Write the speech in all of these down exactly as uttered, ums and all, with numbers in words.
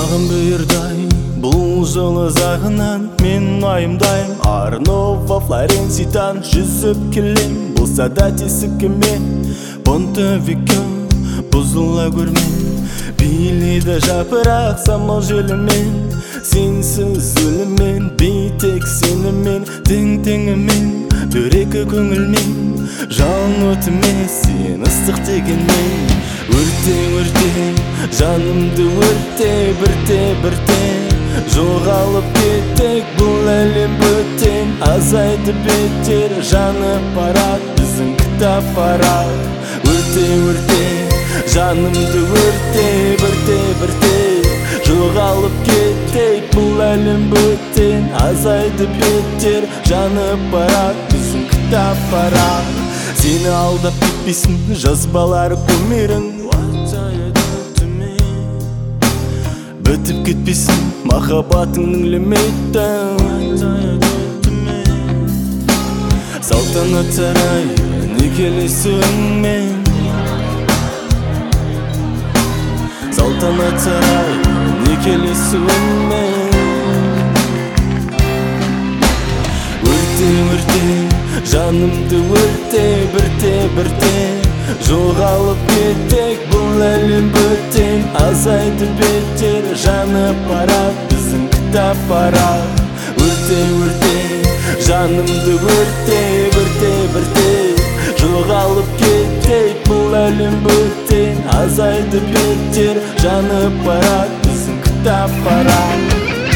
Сағым бұйырдай бұл жолы зағынан мен айымдайым. Арнова Флоренциядан жүзіп келем, болса да тесікіме Понтовико бұзыла көрмен. Билейді жапырақ самал желімен, сенсіз өлімен, бейтек сенімен, тең-теңімен, дөрекі көңілмен, жан өтіме сен ыстық дегенмен. Өрте, өрте, жанымды өрте, бірте-бірте жоғалып кеттік, бұл әлем бөтен. Азайды беттер, жаны парақ, біздің кітап парақ. Өрте, өрте, жанымды өрте, бірте-бірте жоғалып кеттік, бұл әлем бөтен. Азайды беттер, жаны парақ, біздің кітап парақ. Сені алдап кетпесін жазбалары көмерің, бітіп кетпесін махаббатыңның лимиттің. Салтанат сарайы некелесуіңмен, салтанат сарайы некелесуіңмен. Өрте, өрте, жанымды өрте, бірте-бірте жоғалып кеттік, бұл әлем бөтен. Азайды беттер, жаны парақ, біздің кітап парақ. Өрте, өрте, жанымды өрте, бірте-бірте жоғалып кеттік, бұл әлем бөтен. Азайды беттер, жаны парақ, біздің кітап парақ.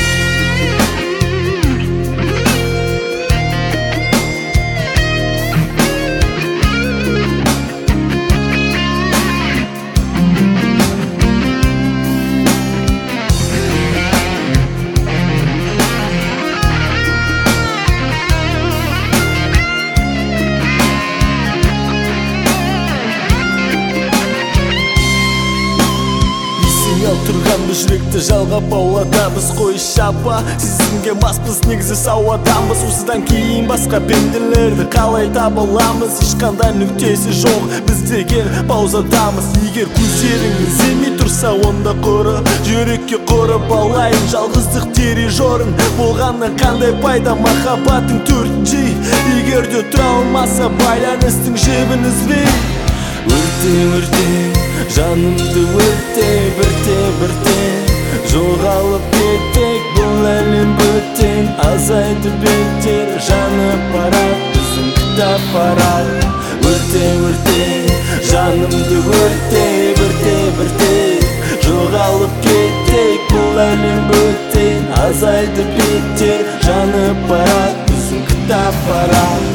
Тұрған біз жүректі жалғап ауладамыз, қой шапа сезімге маспыз, негізі сау адамбыз. Осыдан кейін басқа пенделерді қалай таба аламыз? Ешқандай нүктесі жоқ, біз деген паузадамыз. Егер көздеріңіз емей тұрса, онда қоры жүрекке қорып алайын. Жалғыздық дирижерің болғаннан қандай пайда? Махаббатың төрт джи егер де тұра алмаса, байланыстың жебін үзбей. Өрте, өрте, жанымды өрте, бірте-бірте жоғалып кеттік, бұл әлем бөтен. Азайды беттер, жаны парақ, біздің кітап парақ. Өрте, өрте, жанымды өрте, бірте-бірте жоғалып кеттік, бұл әлем бөтен. Азайды беттер, жаны парақ, біздің кітап парақ.